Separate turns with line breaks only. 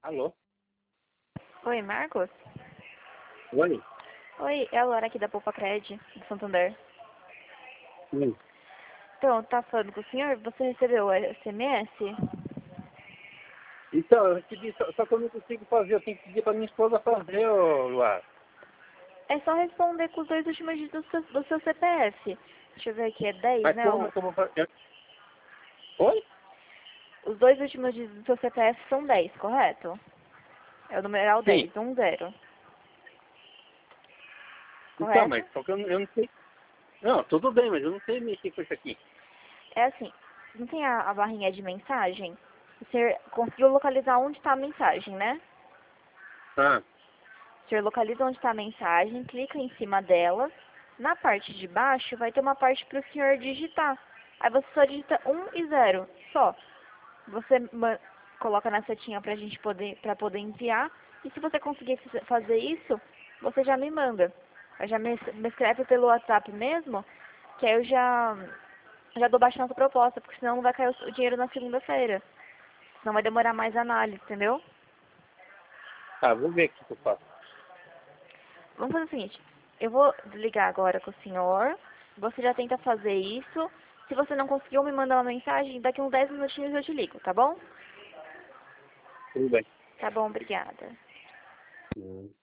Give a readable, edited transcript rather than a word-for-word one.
Alô?
Oi, Marcos?
Oi?
Oi, é a Laura aqui da Poupa Cred, do Santander.
Sim.
Então, tá falando com o senhor? Você recebeu o SMS?
Então, eu recebi, só que eu não consigo fazer, eu tenho que pedir pra minha esposa fazer, ô Luar.
É só responder com os dois últimos dígitos do seu CPF. Deixa eu ver aqui, é 10,
Mas
né?
como é que eu vou fazer? Oi?
Os dois últimos dígitos do seu CPF são 10, correto? É o numeral
Sim.
10, 10.
Então,
Correto?
mas só que eu não sei. Não, tudo bem, mas eu não sei mexer com isso aqui.
É assim, não tem a barrinha de mensagem? Você conseguiu localizar onde está a mensagem, né?
Ah,
Você localiza onde está a mensagem, clica em cima dela. Na parte de baixo vai ter uma parte para o senhor digitar. Aí você só digita 1 e 0, só. Você coloca na setinha para poder enviar. E se você conseguir fazer isso, você já me manda. Aí já me escreve pelo WhatsApp mesmo, que aí eu já dou baixa na sua proposta, porque senão não vai cair o dinheiro na segunda-feira. Senão vai demorar mais a análise, entendeu?
tá, vou ver o que eu faço.
Vamos fazer o seguinte, eu vou desligar agora com o senhor, você já tenta fazer isso, se você não conseguiu me mandar uma mensagem, daqui uns 10 minutinhos eu te ligo, tá bom?
Tudo bem.
Tá bom, obrigada.